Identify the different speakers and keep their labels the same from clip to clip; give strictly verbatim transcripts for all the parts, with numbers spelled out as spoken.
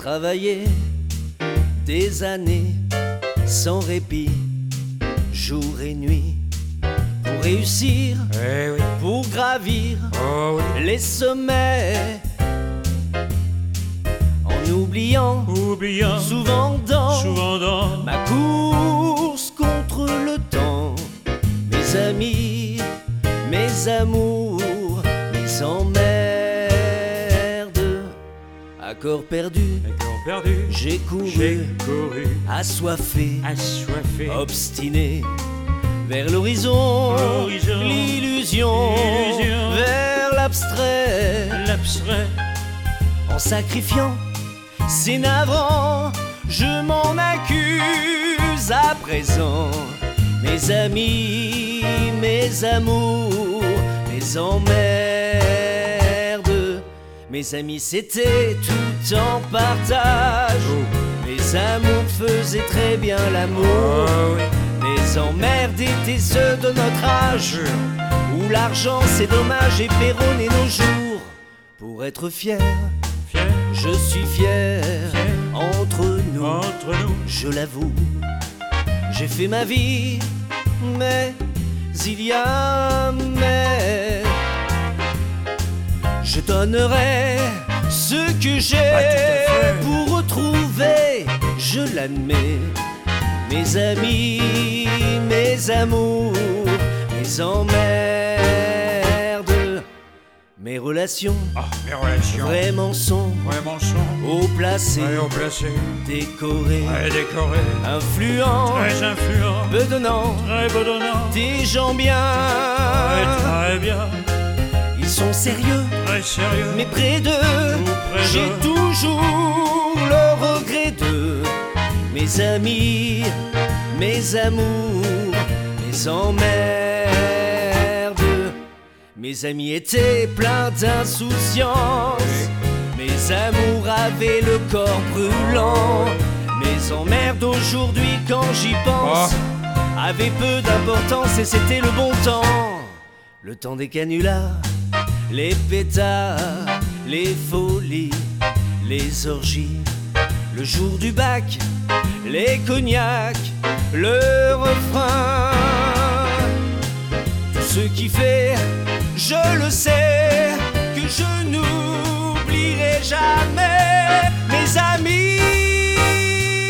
Speaker 1: travaillé des années sans répit, jour et nuit, pour réussir,
Speaker 2: Eh oui.
Speaker 1: pour gravir
Speaker 2: Oh oui.
Speaker 1: les sommets, en oubliant
Speaker 2: Oubliant
Speaker 1: souvent dans
Speaker 2: souvent dans
Speaker 1: ma course contre le temps, mes amis, mes amours, mes emmerdes, à corps perdu,
Speaker 2: les corps perdus.
Speaker 1: j'ai couru,
Speaker 2: J'ai couru,
Speaker 1: assoiffé,
Speaker 2: assoiffé,
Speaker 1: obstiné, vers l'horizon,
Speaker 2: L'horizon,
Speaker 1: l'illusion,
Speaker 2: l'illusion,
Speaker 1: vers l'abstrait,
Speaker 2: l'abstrait.
Speaker 1: en sacrifiant, c'est navrant, je m'en accuse à présent. Mes amis, mes amours, mes emmerdes. Mes amis, c'était tout en partage.
Speaker 2: Oh.
Speaker 1: Mes amours faisaient très bien l'amour.
Speaker 2: Oh oui.
Speaker 1: Les emmerdes étaient ceux de notre âge, où l'argent c'est dommage et péronne nos jours. Pour être fier,
Speaker 2: Fier,
Speaker 1: je suis fier,
Speaker 2: Fier.
Speaker 1: entre nous,
Speaker 2: entre nous.
Speaker 1: je l'avoue. J'ai fait ma vie, mais il y a un mais. Je donnerai ce que j'ai
Speaker 2: Pas tout à fait.
Speaker 1: pour retrouver, je l'admets, mes amis, mes amours, mes emmerdes. Mes relations
Speaker 2: Ah, mes relations.
Speaker 1: vraiment sont
Speaker 2: Vraiment sont.
Speaker 1: haut placées,
Speaker 2: Très haut placés.
Speaker 1: décorées,
Speaker 2: Très décorés.
Speaker 1: influents,
Speaker 2: Très influents.
Speaker 1: bedonnants,
Speaker 2: Très bedonnants.
Speaker 1: des gens bien.
Speaker 2: Très, très bien.
Speaker 1: Ils sont sérieux,
Speaker 2: Très sérieux.
Speaker 1: mais près d'eux,
Speaker 2: près
Speaker 1: j'ai
Speaker 2: d'eux.
Speaker 1: toujours le regret d'eux. Mes amis, mes amours, mes emmerdes. Mes amis étaient pleins d'insouciance, mes amours avaient le corps brûlant. Mes emmerdes aujourd'hui quand j'y pense avaient peu d'importance et c'était le bon temps. Le temps des canulars, les pétards, les folies, les orgies, le jour du bac, les cognacs, le refrain. Tout ce qui fait, je le sais, que je n'oublierai jamais mes amis,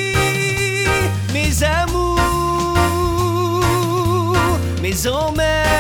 Speaker 1: mes amours, mes emmerdes.